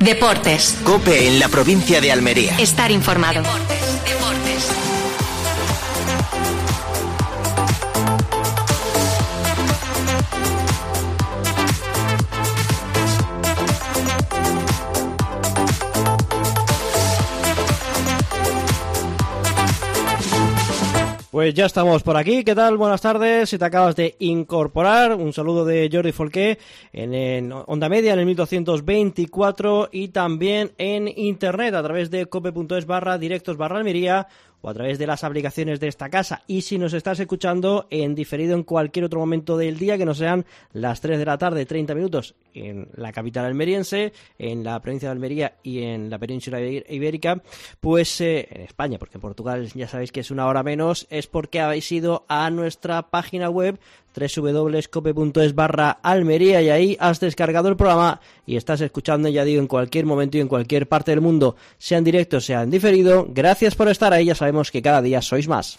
Deportes. COPE en la provincia de Almería. Estar informado. Deportes. Pues ya estamos por aquí. ¿Qué tal? Buenas tardes. Si te acabas de incorporar, un saludo de Jordi Folqué en Onda Media en el 1224 y también en internet a través de cope.es/directos/Almería o a través de las aplicaciones de esta casa. Y si nos estás escuchando en diferido en cualquier otro momento del día que no sean las 3 de la tarde, 30 minutos en la capital almeriense, en la provincia de Almería y en la península ibérica, pues en España, porque en Portugal ya sabéis que es una hora menos, es porque habéis ido a nuestra página web www.cope.es/Almería y ahí has descargado el programa y estás escuchando, ya digo, en cualquier momento y en cualquier parte del mundo, sea en directo, sea en diferido. Gracias por estar ahí, ya sabemos que cada día sois más.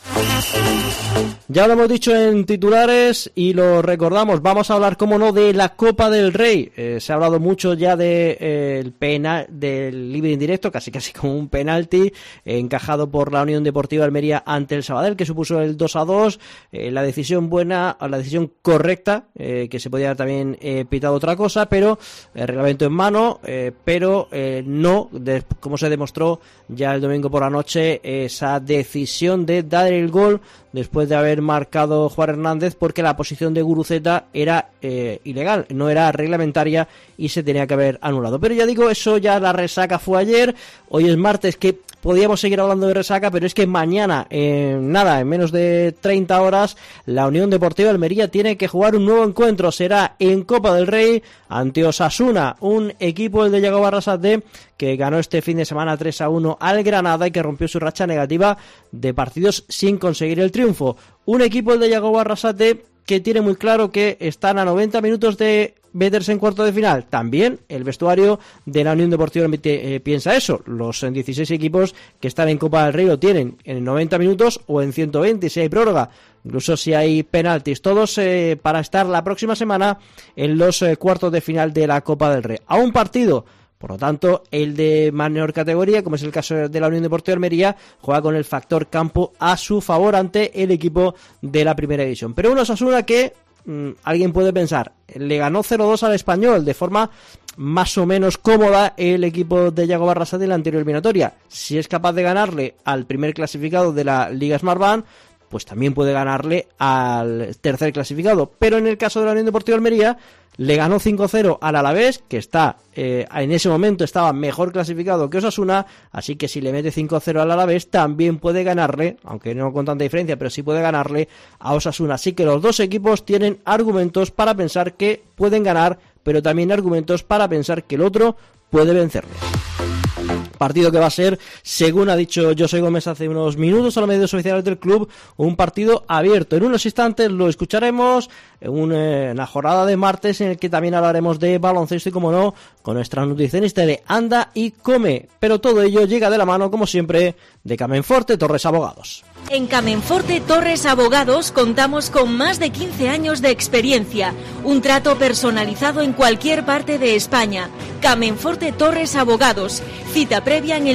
Ya lo hemos dicho en titulares y lo recordamos, vamos a hablar, como no, de la Copa del Rey. Se ha hablado mucho ya de el penal, del libre indirecto, casi como un penalti encajado por la Unión Deportiva Almería ante el Sabadell, que supuso el 2-2, la decisión buena, la decisión correcta, que se podía haber también pitado otra cosa, pero el reglamento en mano, pero no, como se demostró ya el domingo por la noche, esa decisión de dar el gol después de haber marcado Juan Hernández, porque la posición de Guruceta era ilegal, no era reglamentaria y se tenía que haber anulado. Pero ya digo, eso ya la resaca fue ayer, hoy es martes, que podíamos seguir hablando de resaca, pero es que mañana, en menos de 30 horas, la Unión Deportiva Almería tiene que jugar un nuevo encuentro. Será en Copa del Rey ante Osasuna, un equipo, el de Yago Barrasate, que ganó este fin de semana 3-1 al Granada y que rompió su racha negativa de partidos sin conseguir el triunfo. Un equipo, el de Yago Barrasate, que tiene muy claro que están a 90 minutos de meterse en cuarto de final. También el vestuario de la Unión Deportiva piensa eso. Los 16 equipos que están en Copa del Rey lo tienen en 90 minutos o en 120 si hay prórroga, incluso si hay penaltis, todos para estar la próxima semana en los cuartos de final de la Copa del Rey. A un partido. Por lo tanto, el de menor categoría, como es el caso de la Unión Deportiva Almería, juega con el factor campo a su favor ante el equipo de la primera división. Pero un Osasuna que alguien puede pensar, le ganó 0-2 al Español de forma más o menos cómoda el equipo de Yago Barrasate en la anterior eliminatoria. Si es capaz de ganarle al primer clasificado de la Liga Smartbank, pues también puede ganarle al tercer clasificado. Pero en el caso de la Unión Deportiva Almería, le ganó 5-0 al Alavés, que está en ese momento estaba mejor clasificado que Osasuna, así que si le mete 5-0 al Alavés, también puede ganarle, aunque no con tanta diferencia, pero sí puede ganarle a Osasuna. Así que los dos equipos tienen argumentos para pensar que pueden ganar, pero también argumentos para pensar que el otro puede vencerles. Partido que va a ser, según ha dicho José Gómez hace unos minutos a los medios oficiales del club, un partido abierto. En unos instantes lo escucharemos en una jornada de martes en el que también hablaremos de baloncesto y, como no, con nuestra nutricionista de Anda y Come. Pero todo ello llega de la mano, como siempre, de Camenforte Torres Abogados. En Camenforte Torres Abogados contamos con más de 15 años de experiencia, un trato personalizado en cualquier parte de España. Camenforte Torres Abogados, cita previa en el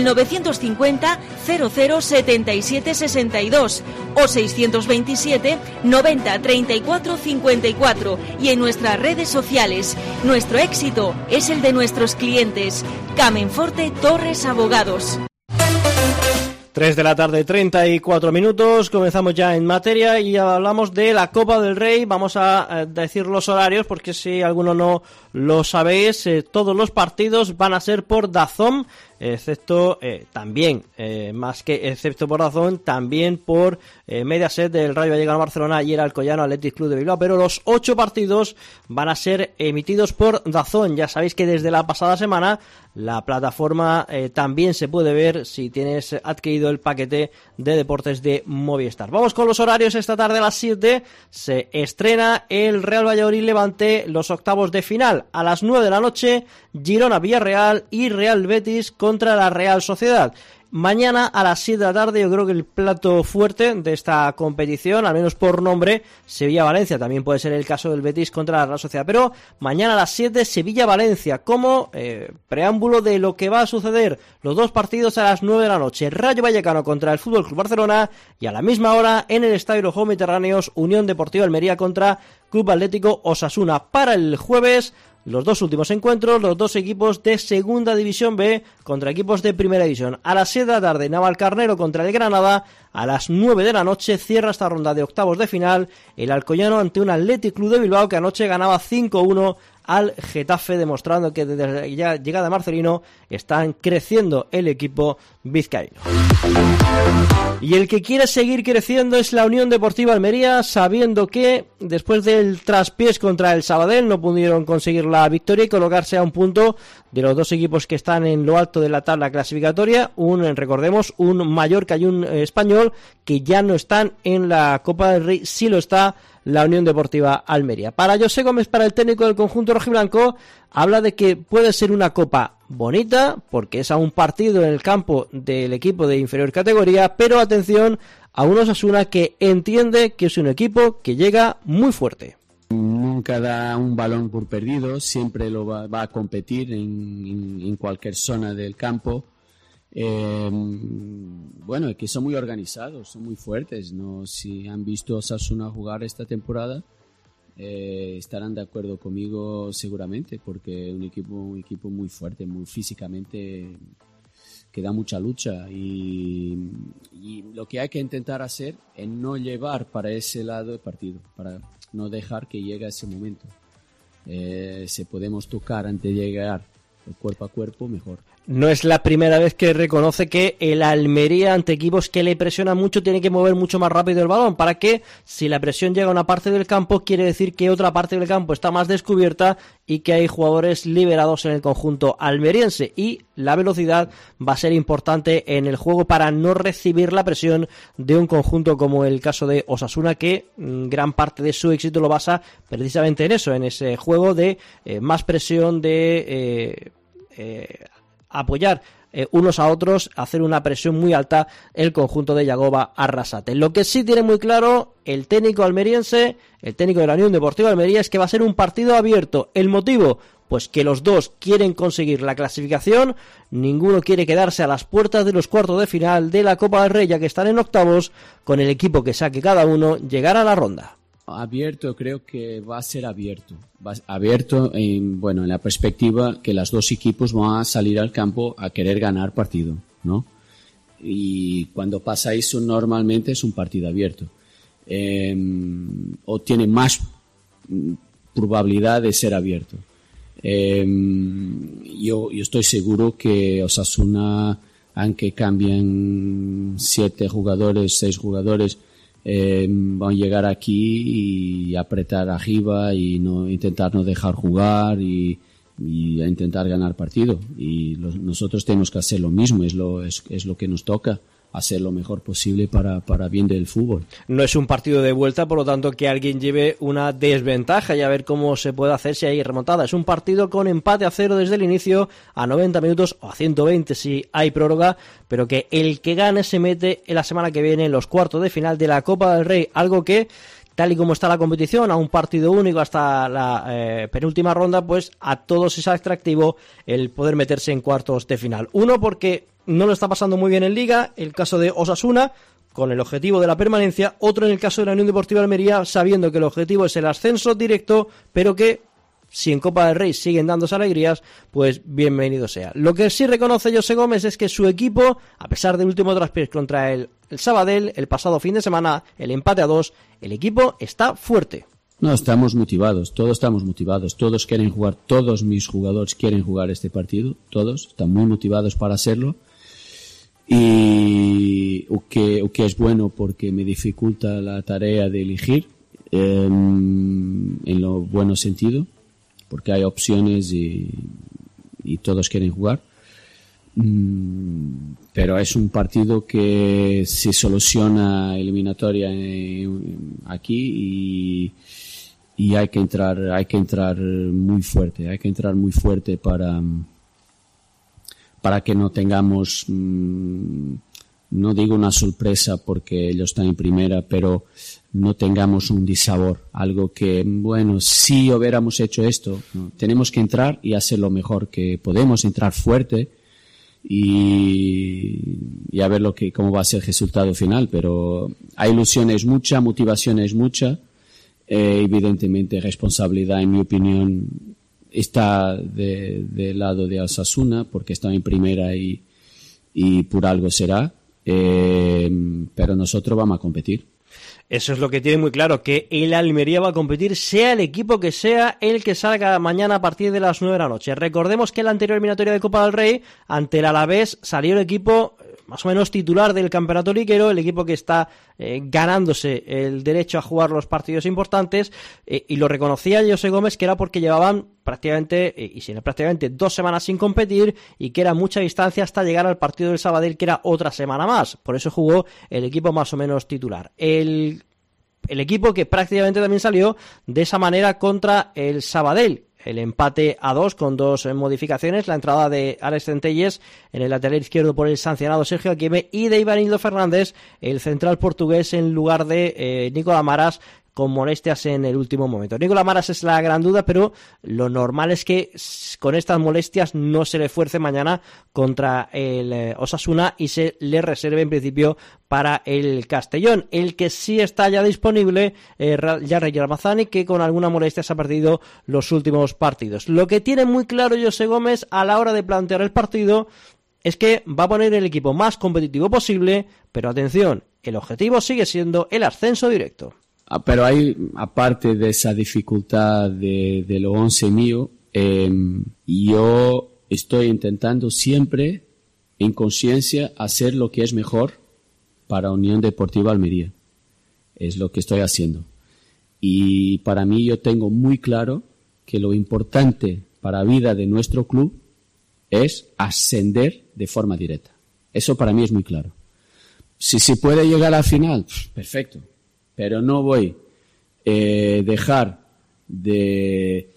950 00 77 62 o 627 90 34 54 y en nuestras redes sociales. Nuestro éxito es el de nuestros clientes. Camenforte Torres Abogados. 3 de la tarde, 34 minutos, comenzamos ya en materia y hablamos de la Copa del Rey. Vamos a decir los horarios porque si alguno no lo sabéis, todos los partidos van a ser por DAZN, excepto por DAZN, también por Mediaset del Rayo Vallecano Barcelona y el Alcoyano Athletic Club de Bilbao, pero los 8 partidos van a ser emitidos por DAZN. Ya sabéis que desde la pasada semana la plataforma también se puede ver si tienes adquirido el paquete de deportes de Movistar. Vamos con los horarios. Esta tarde a las 7 se estrena el Real Valladolid Levante, los octavos de final. A las 9 de la noche, Girona Villarreal y Real Betis contra la Real Sociedad. mañana a las 7 de la tarde, yo creo que el plato fuerte de esta competición, al menos por nombre, Sevilla-Valencia. También puede ser el caso del Betis contra la Real Sociedad. Pero mañana a las 7, Sevilla-Valencia, como preámbulo de lo que va a suceder. Los dos partidos a las 9 de la noche. Rayo Vallecano contra el FC Barcelona, y a la misma hora en el Estadio Los Juegos Mediterráneos, Unión Deportiva Almería contra Club Atlético Osasuna. Para el jueves, los dos últimos encuentros, los dos equipos de Segunda División B contra equipos de Primera División. A las 7 de la tarde, Navalcarnero contra el Granada. A las 9 de la noche cierra esta ronda de octavos de final el Alcoyano ante un Athletic Club de Bilbao que anoche ganaba 5-1 al Getafe, demostrando que desde la llegada de Marcelino están creciendo el equipo vizcaíno. Y el que quiere seguir creciendo es la Unión Deportiva Almería, sabiendo que después del traspiés contra el Sabadell no pudieron conseguir la victoria y colocarse a un punto de los dos equipos que están en lo alto de la tabla clasificatoria, recordemos, un Mallorca y un Español, que ya no están en la Copa del Rey. Sí lo está la Unión Deportiva Almería. Para José Gómez, para el técnico del conjunto rojiblanco, habla de que puede ser una copa bonita, porque es a un partido en el campo del equipo de inferior categoría, pero atención a un Osasuna que entiende que es un equipo que llega muy fuerte. Nunca da un balón por perdido, siempre lo va a competir en cualquier zona del campo. Bueno, es que son muy organizados, son muy fuertes, ¿no? Si han visto a Osasuna jugar esta temporada, estarán de acuerdo conmigo seguramente, porque es un equipo muy fuerte, muy físicamente, que da mucha lucha, y lo que hay que intentar hacer es no llevar para ese lado el partido, para no dejar que llegue a ese momento. Si podemos tocar antes de llegar el cuerpo a cuerpo, mejor. No es la primera vez que reconoce que el Almería, ante equipos que le presionan mucho, tiene que mover mucho más rápido el balón, para que si la presión llega a una parte del campo, quiere decir que otra parte del campo está más descubierta y que hay jugadores liberados en el conjunto almeriense, y la velocidad va a ser importante en el juego para no recibir la presión de un conjunto como el caso de Osasuna, que gran parte de su éxito lo basa precisamente en eso, en ese juego de más presión, de apoyar unos a otros, hacer una presión muy alta el conjunto de Yagoba Arrasate. Lo que sí tiene muy claro el técnico almeriense, el técnico de la Unión Deportiva Almería, es que va a ser un partido abierto. ¿El motivo? Pues que los dos quieren conseguir la clasificación, ninguno quiere quedarse a las puertas de los cuartos de final de la Copa del Rey, ya que están en octavos, con el equipo que saque cada uno llegar a la ronda. Abierto, creo que va a ser abierto. Abierto en la perspectiva que los dos equipos van a salir al campo a querer ganar partido, ¿no? Y cuando pasa eso, normalmente es un partido abierto. O tiene más probabilidad de ser abierto. Yo estoy seguro que Osasuna, aunque cambien 7 jugadores, 6 jugadores, van a llegar aquí y apretar arriba y intentar no dejar jugar y intentar ganar partido, y nosotros tenemos que hacer lo mismo, es lo que nos toca, hacer lo mejor posible para bien del fútbol. No es un partido de vuelta, por lo tanto que alguien lleve una desventaja y a ver cómo se puede hacer si hay remontada. Es un partido con empate a 0 desde el inicio, a 90 minutos o a 120 si hay prórroga, pero que el que gane se mete en la semana que viene en los cuartos de final de la Copa del Rey, algo que, tal y como está la competición, a un partido único hasta la penúltima ronda, pues a todos es atractivo el poder meterse en cuartos de final. Uno, porque no lo está pasando muy bien en Liga, el caso de Osasuna, con el objetivo de la permanencia. Otro en el caso de la Unión Deportiva Almería, sabiendo que el objetivo es el ascenso directo, pero que si en Copa del Rey siguen dándose alegrías, pues bienvenido sea. Lo que sí reconoce José Gómez es que su equipo, a pesar del último traspiés contra el Sabadell, el pasado fin de semana, el empate a 2, el equipo está fuerte. No, estamos motivados, todos quieren jugar, todos mis jugadores quieren jugar este partido, todos están muy motivados para hacerlo, y lo que es bueno porque me dificulta la tarea de elegir, en lo bueno sentido, porque hay opciones y todos quieren jugar, pero es un partido que se soluciona eliminatoria aquí y hay que entrar muy fuerte, para para que no tengamos, no digo una sorpresa porque ellos están en primera, pero no tengamos un disabor, algo que, bueno, si hubiéramos hecho esto, ¿no? Tenemos que entrar y hacer lo mejor que podemos, entrar fuerte y a ver cómo va a ser el resultado final, pero hay ilusión es mucha, motivación es mucha, evidentemente responsabilidad, en mi opinión, está del lado de Osasuna porque está en primera y por algo será, pero nosotros vamos a competir. Eso es lo que tiene muy claro, que el Almería va a competir, sea el equipo que sea el que salga mañana a partir de las 9 de la noche. Recordemos que en la anterior eliminatoria de Copa del Rey, ante el Alavés, salió el equipo más o menos titular del campeonato liguero, el equipo que está ganándose el derecho a jugar los partidos importantes, y lo reconocía José Gómez, que era porque llevaban prácticamente 2 semanas sin competir y que era mucha distancia hasta llegar al partido del Sabadell, que era otra semana más. Por eso jugó el equipo más o menos titular. El equipo que prácticamente también salió de esa manera contra el Sabadell. El empate a 2 con 2 modificaciones, la entrada de Alex Centelles en el lateral izquierdo por el sancionado Sergio Aquime y de Ivanildo Fernández, el central portugués, en lugar de Nicolás Maras, con molestias en el último momento. Nicolás Maras es la gran duda, pero lo normal es que con estas molestias no se le fuerce mañana contra el Osasuna y se le reserve en principio para el Castellón. El que sí está ya disponible, Yarrey Almazani, que con alguna molestia se ha perdido los últimos partidos. Lo que tiene muy claro José Gómez a la hora de plantear el partido es que va a poner el equipo más competitivo posible, pero atención, el objetivo sigue siendo el ascenso directo. Pero hay, aparte de esa dificultad de los 11 mío, yo estoy intentando siempre, en conciencia, hacer lo que es mejor para Unión Deportiva Almería. Es lo que estoy haciendo. Y para mí yo tengo muy claro que lo importante para la vida de nuestro club es ascender de forma directa. Eso para mí es muy claro. Si se puede llegar a la final, perfecto. Pero no voy a dejar de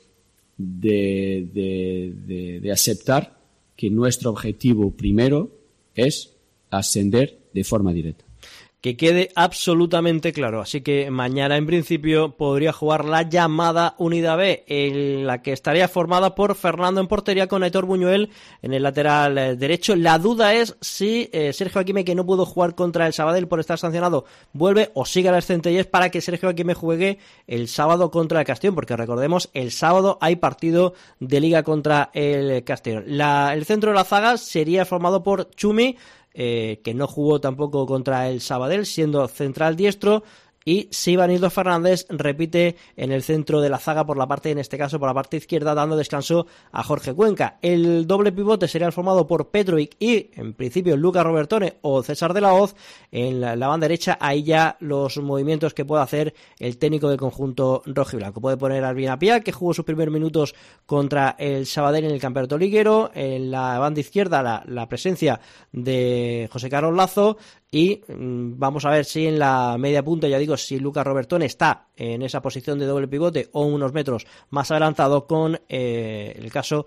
aceptar que nuestro objetivo primero es ascender de forma directa. Que quede absolutamente claro. Así que mañana en principio podría jugar la llamada Unidad B, en la que estaría formada por Fernando en portería con Aitor Buñuel en el lateral derecho. La duda es si Sergio Aquime, que no pudo jugar contra el Sabadell por estar sancionado, vuelve o sigue a las Centelles para que Sergio Aquime juegue el sábado contra el Castellón, porque recordemos, el sábado hay partido de Liga contra el Castellón. El centro de la zaga sería formado por Chumi, que no jugó tampoco contra el Sabadell, siendo central diestro, y Ivanildo Fernández repite en el centro de la zaga por la parte, en este caso por la parte izquierda, dando descanso a Jorge Cuenca. El doble pivote sería formado por Petrovic y en principio Lucas Robertone o César de la Hoz. En la banda derecha, ahí ya los movimientos que puede hacer el técnico del conjunto rojiblanco. Puede poner a Arvin Apia, que jugó sus primeros minutos contra el Sabadell en el campeonato liguero. En la banda izquierda la presencia de José Carlos Lazo. Y vamos a ver si en la media punta, ya digo, si Lucas Robertone está en esa posición de doble pivote o unos metros más adelantado, con el caso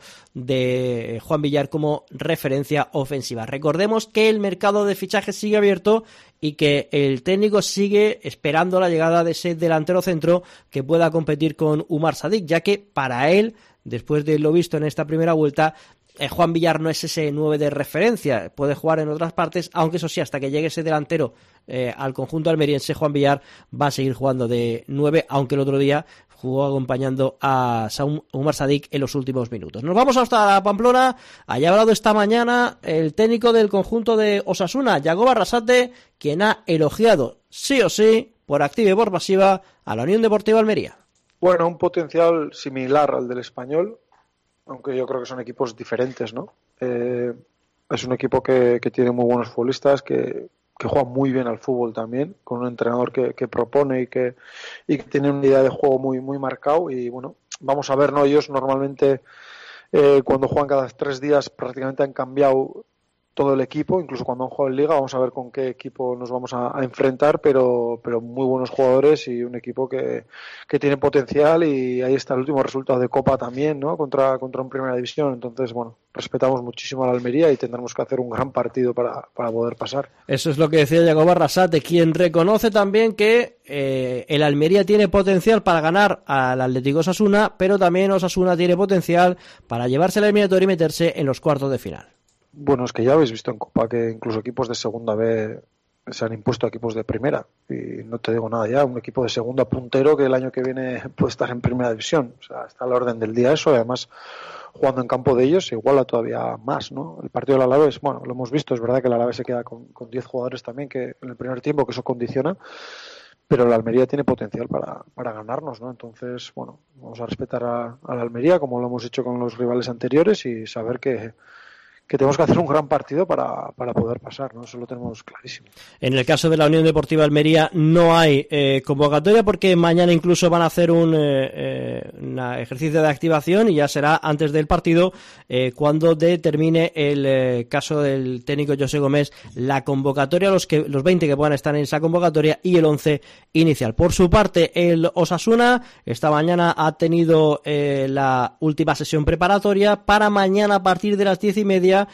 de Juan Villar como referencia ofensiva. Recordemos que el mercado de fichajes sigue abierto y que el técnico sigue esperando la llegada de ese delantero centro que pueda competir con Umar Sadik, ya que para él, después de lo visto en esta primera vuelta, Juan Villar no es ese 9 de referencia, puede jugar en otras partes, aunque eso sí, hasta que llegue ese delantero al conjunto almeriense, Juan Villar va a seguir jugando de 9, aunque el otro día jugó acompañando a Umar Sadik en los últimos minutos. Nos vamos hasta Pamplona. Allá ha hablado esta mañana el técnico del conjunto de Osasuna, Yagoba Arrasate, quien ha elogiado sí o sí, por activa y por pasiva, a la Unión Deportiva Almería. Bueno, un potencial similar al del Español, aunque yo creo que son equipos diferentes, ¿no? Es un equipo que tiene muy buenos futbolistas, que juega muy bien al fútbol también, con un entrenador que propone y que tiene una idea de juego muy, muy marcado. Y bueno, vamos a ver, ¿no? Ellos normalmente cuando juegan cada 3 días prácticamente han cambiado todo el equipo, incluso cuando han jugado en Liga. Vamos a ver con qué equipo nos vamos a enfrentar, pero muy buenos jugadores y un equipo que tiene potencial, y ahí está el último resultado de Copa también, ¿no? Contra un Primera División. Entonces, bueno, respetamos muchísimo a la Almería y tendremos que hacer un gran partido para poder pasar. Eso es lo que decía Yagoba Arrasate, quien reconoce también que el Almería tiene potencial para ganar al Atlético Osasuna, pero también Osasuna tiene potencial para llevarse la eliminatoria y meterse en los cuartos de final. Bueno, es que ya habéis visto en Copa que incluso equipos de segunda B se han impuesto a equipos de primera, y no te digo nada ya, un equipo de segunda puntero que el año que viene puede estar en Primera División. O sea, está a la orden del día eso, y además jugando en campo de ellos se iguala todavía más, ¿no? El partido del Alavés, bueno, lo hemos visto, es verdad que el Alavés se queda con 10 jugadores también, que en el primer tiempo, que eso condiciona, pero la Almería tiene potencial para ganarnos, ¿no? Entonces, bueno, vamos a respetar a la Almería como lo hemos hecho con los rivales anteriores, y saber que tenemos que hacer un gran partido para poder pasar, ¿no? Eso lo tenemos clarísimo. En el caso de la Unión Deportiva Almería no hay convocatoria, porque mañana incluso van a hacer un ejercicio de activación, y ya será antes del partido cuando determine el caso del técnico José Gómez la convocatoria, los 20 que puedan estar en esa convocatoria y el 11 inicial. Por su parte, el Osasuna esta mañana ha tenido la última sesión preparatoria para mañana a partir de las 10:30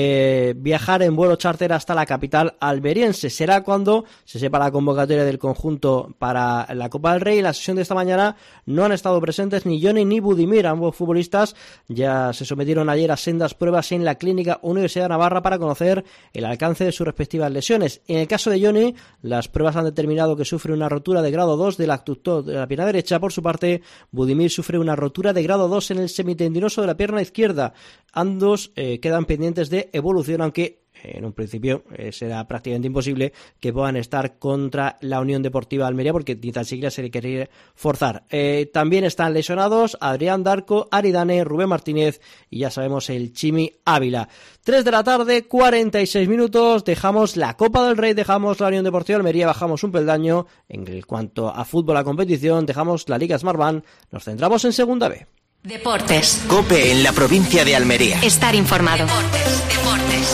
viajar en vuelo charter hasta la capital almeriense. Será cuando se sepa la convocatoria del conjunto para la Copa del Rey. En la sesión de esta mañana no han estado presentes ni Johnny ni Budimir. Ambos futbolistas ya se sometieron ayer a sendas pruebas en la Clínica Universidad de Navarra para conocer el alcance de sus respectivas lesiones. En el caso de Johnny, las pruebas han determinado que sufre una rotura de grado 2 del abductor de la pierna derecha. Por su parte, Budimir sufre una rotura de grado 2 en el semitendinoso de la pierna izquierda. Ambos quedan pendientes de evolución, aunque en un principio será prácticamente imposible que puedan estar contra la Unión Deportiva Almería, porque ni tan siquiera se le quiere forzar. También están lesionados Adrián Darko, Aridane, Rubén Martínez y ya sabemos el Chimi Ávila. 3 de la tarde, 46 minutos, dejamos la Copa del Rey, dejamos la Unión Deportiva Almería, bajamos un peldaño en cuanto a fútbol, a competición, dejamos la Liga Smartbank, nos centramos en Segunda B. Deportes. COPE en la provincia de Almería. Estar informado. Deportes.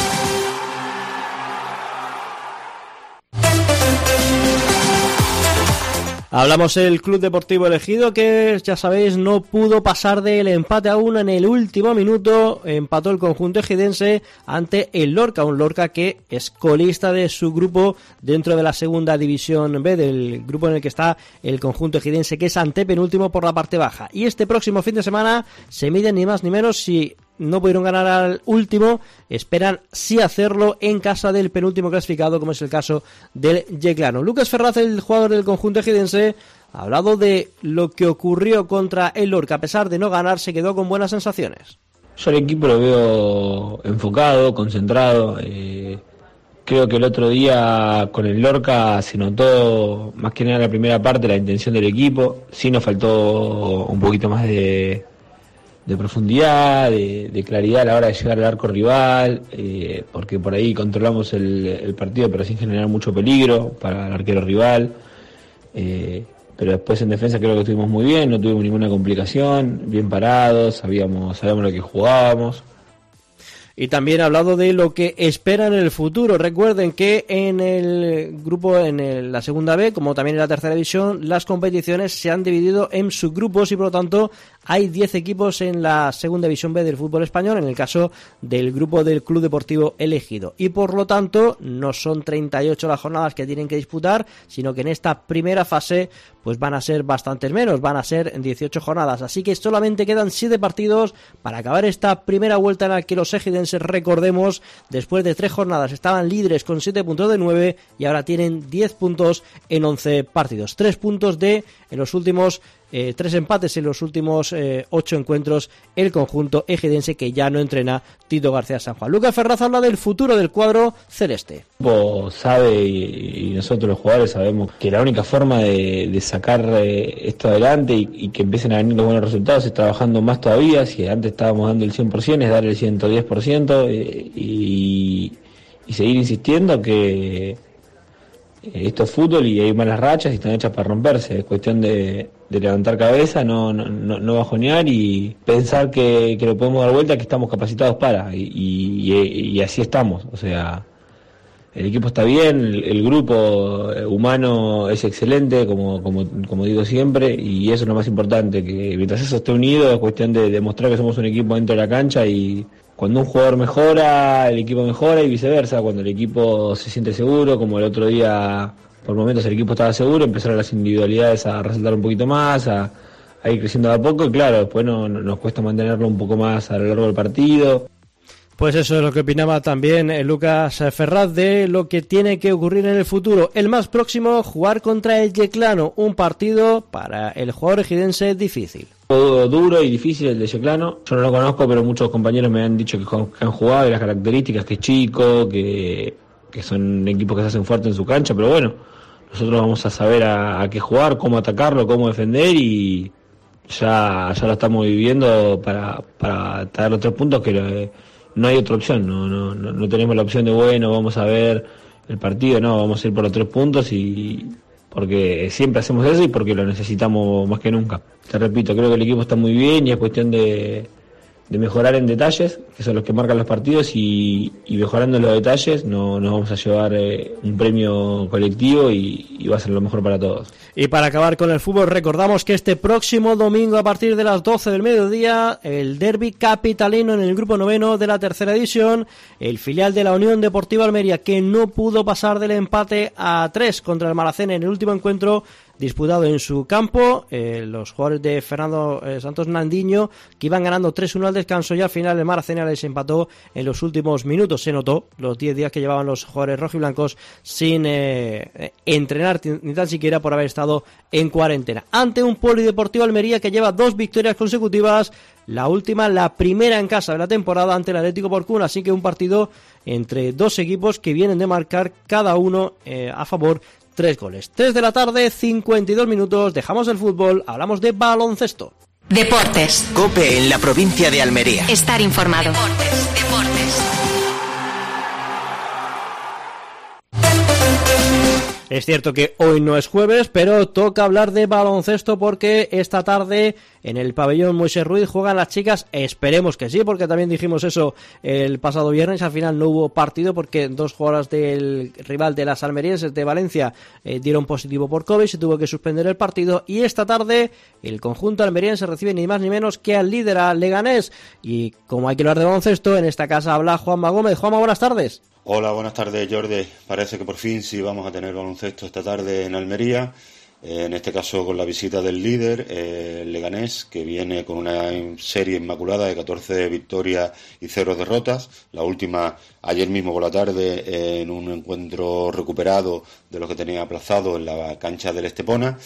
Hablamos del Club Deportivo Elegido, que ya sabéis no pudo pasar del empate a 1 en el último minuto. Empató el conjunto ejidense ante el Lorca, un Lorca que es colista de su grupo dentro de la segunda división B, del grupo en el que está el conjunto ejidense, que es antepenúltimo por la parte baja. Y este próximo fin de semana se miden ni más ni menos. Si no pudieron ganar al último, esperan sí hacerlo en casa del penúltimo clasificado, como es el caso del Yeclano. Lucas Ferraz, el jugador del conjunto ejidense, ha hablado de lo que ocurrió contra el Lorca. A pesar de no ganar, se quedó con buenas sensaciones. Yo al equipo lo veo enfocado, concentrado. Creo que el otro día con el Lorca se notó más que nada en la primera parte la intención del equipo. Sí nos faltó un poquito más de profundidad, de claridad a la hora de llegar al arco rival, porque por ahí controlamos el partido pero sin generar mucho peligro para el arquero rival, pero después en defensa creo que estuvimos muy bien, no tuvimos ninguna complicación, bien parados, sabíamos lo que jugábamos. Y también ha hablado de lo que espera en el futuro. Recuerden que en el grupo, la segunda B, como también en la tercera división, las competiciones se han dividido en subgrupos y por lo tanto hay 10 equipos en la segunda división B del fútbol español, en el caso del grupo del Club Deportivo Elegido. Y por lo tanto no son 38 las jornadas que tienen que disputar, sino que en esta primera fase pues van a ser bastantes menos, van a ser 18 jornadas. Así que solamente quedan 7 partidos para acabar esta primera vuelta en la que los ejidenses, recordemos, después de 3 jornadas estaban líderes con 7 puntos de 9 y ahora tienen 10 puntos en 11 partidos. 3 puntos en los últimos 3 empates en los últimos 8 encuentros el conjunto ejidense, que ya no entrena Tito García San Juan. Lucas Ferraz habla del futuro del cuadro celeste. El equipo sabe y nosotros los jugadores sabemos que la única forma de sacar esto adelante y que empiecen a venir los buenos resultados es trabajando más todavía. Si antes estábamos dando el 100%, es dar el 110% y seguir insistiendo que esto es fútbol y hay malas rachas y están hechas para romperse. Es cuestión de levantar cabeza, no bajonear y pensar que lo podemos dar vuelta, que estamos capacitados para. Y así estamos. O sea, el equipo está bien, el grupo humano es excelente, como digo siempre, y eso es lo más importante, que mientras eso esté unido es cuestión de demostrar que somos un equipo dentro de la cancha y cuando un jugador mejora, el equipo mejora y viceversa. Cuando el equipo se siente seguro, como el otro día, por momentos el equipo estaba seguro, empezaron las individualidades a resaltar un poquito más, a ir creciendo de a poco y claro, después nos cuesta mantenerlo un poco más a lo largo del partido. Pues eso es lo que opinaba también Lucas Ferraz de lo que tiene que ocurrir en el futuro. El más próximo, jugar contra el Yeclano, un partido para el jugador ejidense difícil. Duro y difícil el de Yeclano. Yo no lo conozco, pero muchos compañeros me han dicho que han jugado y las características, que es chico, que son equipos que se hacen fuertes en su cancha, pero bueno, nosotros vamos a saber a qué jugar, cómo atacarlo, cómo defender y ya lo estamos viviendo para traer los 3 puntos que no hay otra opción, no tenemos la opción de vamos a ver el partido, vamos a ir por los 3 puntos y porque siempre hacemos eso y porque lo necesitamos más que nunca. Te repito, creo que el equipo está muy bien y es cuestión de mejorar en detalles, que son los que marcan los partidos y mejorando los detalles nos vamos a llevar un premio colectivo y va a ser lo mejor para todos. Y para acabar con el fútbol, recordamos que este próximo domingo a partir de las 12 del mediodía, el derbi capitalino en el grupo 9 de la tercera división, el filial de la Unión Deportiva Almería, que no pudo pasar del empate a 3 contra el Maracena en el último encuentro disputado en su campo, los jugadores de Fernando Santos Nandiño, que iban ganando 3-1 al descanso y al final el Maracena les empató en los últimos minutos. Se notó los 10 días que llevaban los jugadores rojiblancos sin entrenar ni tan siquiera por haber estado en cuarentena. Ante un Polideportivo Almería que lleva 2 victorias consecutivas, la última, la primera en casa de la temporada ante el Atlético Porcún, así que un partido entre 2 equipos que vienen de marcar cada uno a favor 3 goles. 3 de la tarde, 52 minutos, dejamos el fútbol, hablamos de baloncesto. Deportes. COPE en la provincia de Almería. Estar informado. Deportes. Es cierto que hoy no es jueves, pero toca hablar de baloncesto porque esta tarde en el pabellón Moisés Ruiz juegan las chicas, esperemos que sí, porque también dijimos eso el pasado viernes, al final no hubo partido porque 2 jugadoras del rival de las almerienses de Valencia dieron positivo por COVID, se tuvo que suspender el partido y esta tarde el conjunto almeriense recibe ni más ni menos que al líder, a Leganés, y como hay que hablar de baloncesto, en esta casa habla Juanma Gómez. Juanma, buenas tardes. Hola, buenas tardes, Jordi. Parece que por fin sí vamos a tener baloncesto esta tarde en Almería, en este caso con la visita del líder, Leganés, que viene con una serie inmaculada de 14 victorias y 0 derrotas, la última ayer mismo por la tarde en un encuentro recuperado de los que tenía aplazado en la cancha del Estepona.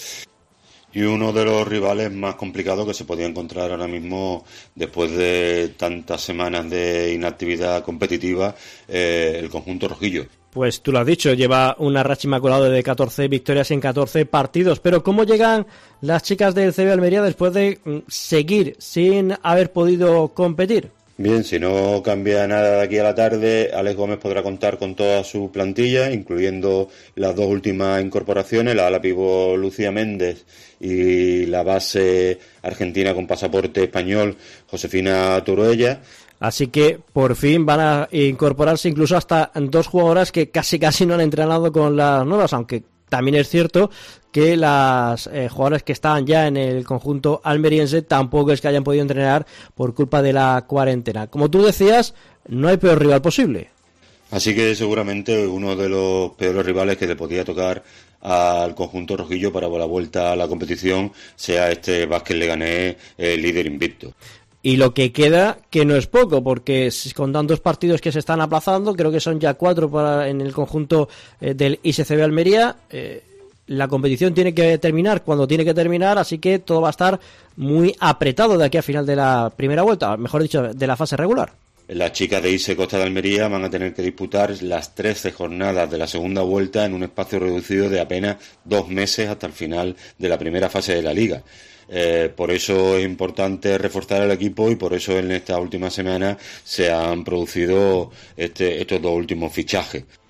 Y uno de los rivales más complicados que se podía encontrar ahora mismo después de tantas semanas de inactividad competitiva, el conjunto rojillo. Pues tú lo has dicho, lleva una racha inmaculada de 14 victorias en 14 partidos. Pero ¿cómo llegan las chicas del CB Almería después de seguir sin haber podido competir? Bien, si no cambia nada de aquí a la tarde, Alex Gómez podrá contar con toda su plantilla, incluyendo las 2 últimas incorporaciones, la ala pívot Lucía Méndez y la base argentina con pasaporte español, Josefina Turuella. Así que por fin van a incorporarse incluso hasta 2 jugadoras que casi no han entrenado con las nuevas, aunque también es cierto que las jugadoras que estaban ya en el conjunto almeriense tampoco es que hayan podido entrenar por culpa de la cuarentena. Como tú decías, no hay peor rival posible. Así que seguramente uno de los peores rivales que le podía tocar al conjunto rojillo para la vuelta a la competición sea este Vázquez Leganés, líder invicto. Y lo que queda, que no es poco, porque con tantos partidos que se están aplazando, creo que son ya 4 en el conjunto del ISCB Almería, la competición tiene que terminar cuando tiene que terminar, así que todo va a estar muy apretado de aquí a final de la primera vuelta, mejor dicho, de la fase regular. Las chicas de ISE Costa de Almería van a tener que disputar las 13 jornadas de la segunda vuelta en un espacio reducido de apenas 2 meses hasta el final de la primera fase de la liga. Por eso es importante reforzar el equipo y por eso en esta última semana se han producido estos 2 últimos fichajes.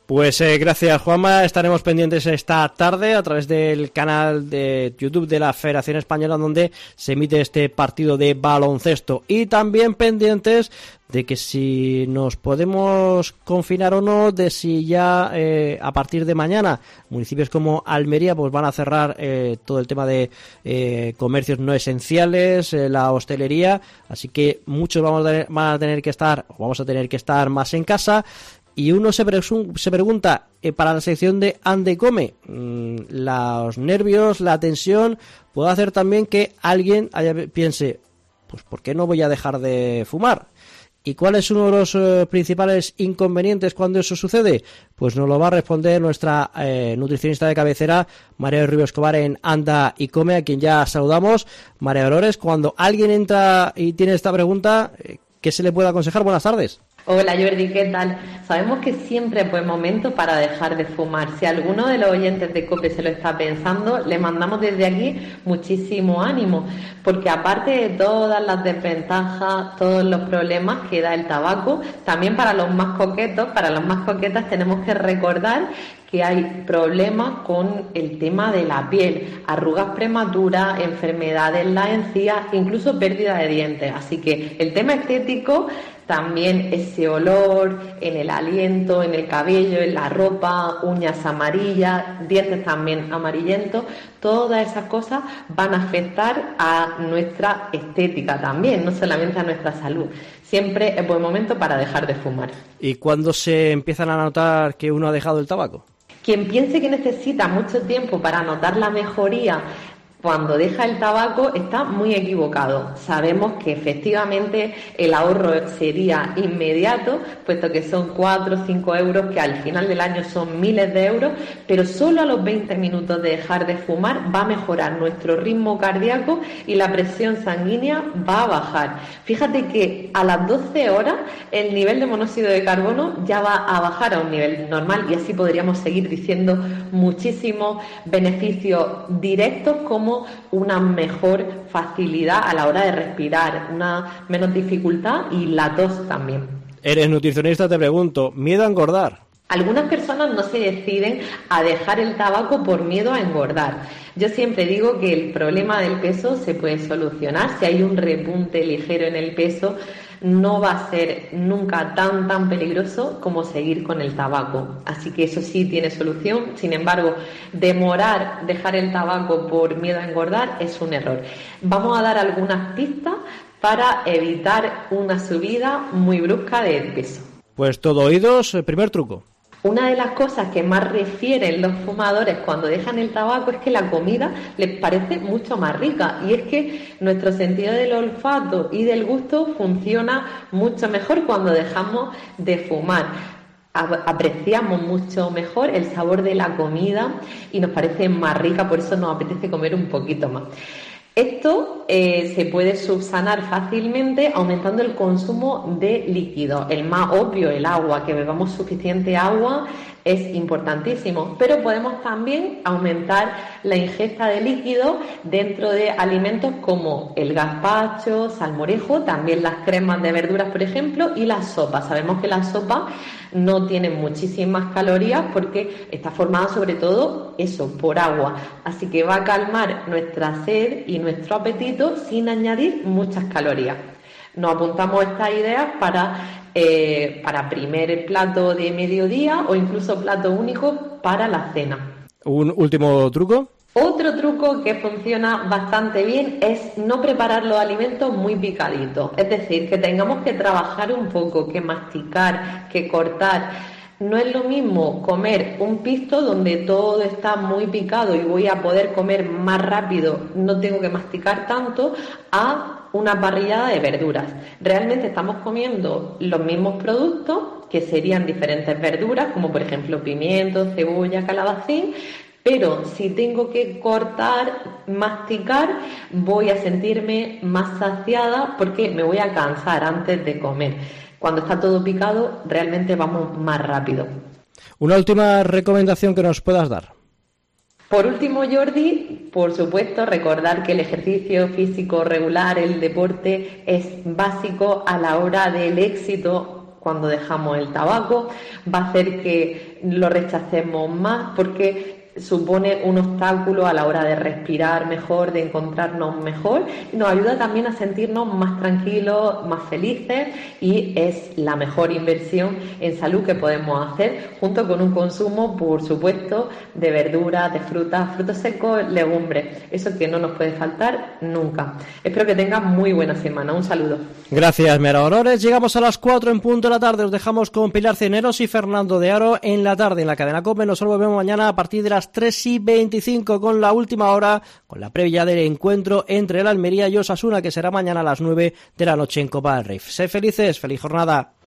Pues gracias, Juanma. Estaremos pendientes esta tarde a través del canal de YouTube de la Federación Española, donde se emite este partido de baloncesto, y también pendientes de que si nos podemos confinar o no, de si ya a partir de mañana municipios como Almería pues van a cerrar todo el tema de comercios no esenciales, la hostelería, así que muchos vamos a tener que estar más en casa. Y uno se pregunta, para la sección de Ande Come, los nervios, la tensión, puede hacer también que alguien piense, pues ¿por qué no voy a dejar de fumar? ¿Y cuál es uno de los principales inconvenientes cuando eso sucede? Pues nos lo va a responder nuestra nutricionista de cabecera, María Rubio Escobar, en Anda y Come, a quien ya saludamos. María Dolores, cuando alguien entra y tiene esta pregunta, ¿qué se le puede aconsejar? Buenas tardes. Hola Jordi, ¿qué tal? Sabemos que siempre es buen momento para dejar de fumar. Si alguno de los oyentes de COPE se lo está pensando, le mandamos desde aquí muchísimo ánimo, porque aparte de todas las desventajas, todos los problemas que da el tabaco, también para los más coquetos, para las más coquetas, tenemos que recordar que hay problemas con el tema de la piel, arrugas prematuras, enfermedades en las encías, incluso pérdida de dientes. Así que el tema estético, también ese olor en el aliento, en el cabello, en la ropa, uñas amarillas, dientes también amarillentos, todas esas cosas van a afectar a nuestra estética también, no solamente a nuestra salud. Siempre es buen momento para dejar de fumar. ¿Y cuándo se empiezan a notar que uno ha dejado el tabaco? Quien piense que necesita mucho tiempo para notar la mejoría cuando deja el tabaco está muy equivocado. Sabemos que efectivamente el ahorro sería inmediato, puesto que son 4 o 5 euros, que al final del año son miles de euros, pero solo a los 20 minutos de dejar de fumar va a mejorar nuestro ritmo cardíaco y la presión sanguínea va a bajar. Fíjate que a las 12 horas el nivel de monóxido de carbono ya va a bajar a un nivel normal, y así podríamos seguir diciendo muchísimos beneficios directos, como una mejor facilidad a la hora de respirar, una menos dificultad y la tos también. Eres nutricionista, te pregunto, ¿miedo a engordar? Algunas personas no se deciden a dejar el tabaco por miedo a engordar. Yo siempre digo que el problema del peso se puede solucionar. Si hay un repunte ligero en el peso, no va a ser nunca tan peligroso como seguir con el tabaco. Así que eso sí tiene solución. Sin embargo, dejar el tabaco por miedo a engordar es un error. Vamos a dar algunas pistas para evitar una subida muy brusca de peso. Pues todo oídos. Primer truco. Una de las cosas que más refieren los fumadores cuando dejan el tabaco es que la comida les parece mucho más rica, y es que nuestro sentido del olfato y del gusto funciona mucho mejor cuando dejamos de fumar. Apreciamos mucho mejor el sabor de la comida y nos parece más rica, por eso nos apetece comer un poquito más. Esto se puede subsanar fácilmente aumentando el consumo de líquidos. El más obvio, el agua, que bebamos suficiente agua es importantísimo, pero podemos también aumentar la ingesta de líquidos dentro de alimentos como el gazpacho, salmorejo, también las cremas de verduras, por ejemplo, y las sopas. Sabemos que las sopas no tienen muchísimas calorías porque está formada sobre todo por agua, así que va a calmar nuestra sed y nuestro apetito sin añadir muchas calorías. Nos apuntamos estas ideas para primer plato de mediodía o incluso plato único para la cena. ¿Un último truco? Otro truco que funciona bastante bien es no preparar los alimentos muy picaditos, es decir, que tengamos que trabajar un poco, que masticar, que cortar. No es lo mismo comer un pisto donde todo está muy picado y voy a poder comer más rápido, no tengo que masticar tanto, a una parrillada de verduras. Realmente estamos comiendo los mismos productos, que serían diferentes verduras, como por ejemplo pimiento, cebolla, calabacín, pero si tengo que cortar, masticar, voy a sentirme más saciada porque me voy a cansar antes de comer. Cuando está todo picado, realmente vamos más rápido. Una última recomendación que nos puedas dar. Por último, Jordi, por supuesto, recordar que el ejercicio físico regular, el deporte, es básico a la hora del éxito cuando dejamos el tabaco, va a hacer que lo rechacemos más porque supone un obstáculo a la hora de respirar mejor, de encontrarnos mejor, y nos ayuda también a sentirnos más tranquilos, más felices, y es la mejor inversión en salud que podemos hacer, junto con un consumo, por supuesto, de verduras, de frutas, frutos secos, legumbres, eso que no nos puede faltar nunca. Espero que tengan muy buena semana. Un saludo. Gracias, Mera Aurores. Llegamos a las 4 en punto de la tarde. Os dejamos con Pilar Cisneros y Fernando de Aro en la tarde en la cadena COPE. Nosotros volvemos mañana a partir de las 3:25 con la última hora, con la previa del encuentro entre el Almería y Osasuna, que será mañana a las 9 de la noche en Copa del Rey. Sed felices, feliz jornada.